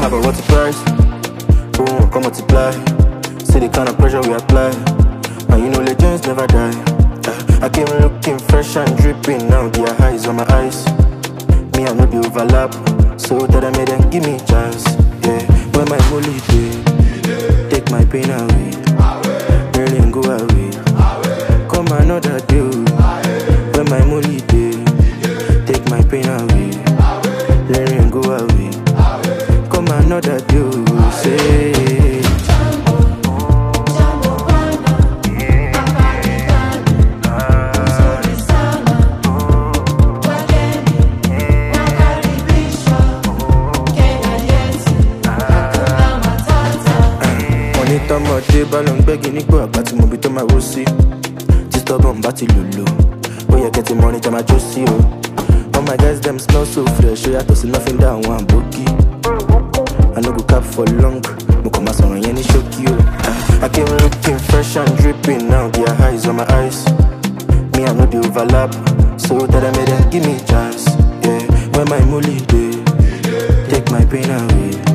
have a what's the price? Boom, come multiply. See the kind of pressure we apply. And you know legends never die. I came looking fresh and dripping. Now the highs on my eyes. Me, I know the overlap. So that I made them give me chance. Yeah, when my molly day, take my pain away. Really go away. Come another day. When my molly day, take my pain away. Really go away. Come another day. Say. Tọmọdé bá lọ ń gbẹ́gi nígbò àgbà tí mo bí tó máa wó sí. Tí stubborn bá ti lòlò, ó yẹ kẹ́ ti mọ ní jẹ́ máa jó sí o. All my guys dem smell so fresh, ó yàtọ̀ sí nothing dá àwọn àbókí. I no go cap for long, mo kàn máa sọ̀rọ̀ yẹn ní ṣókí o. I came looking fresh and dripping, now their highs on my eyes. Me, I know the overlap, so that I made them give me chance. Yeah, when my molly day, take my pain away.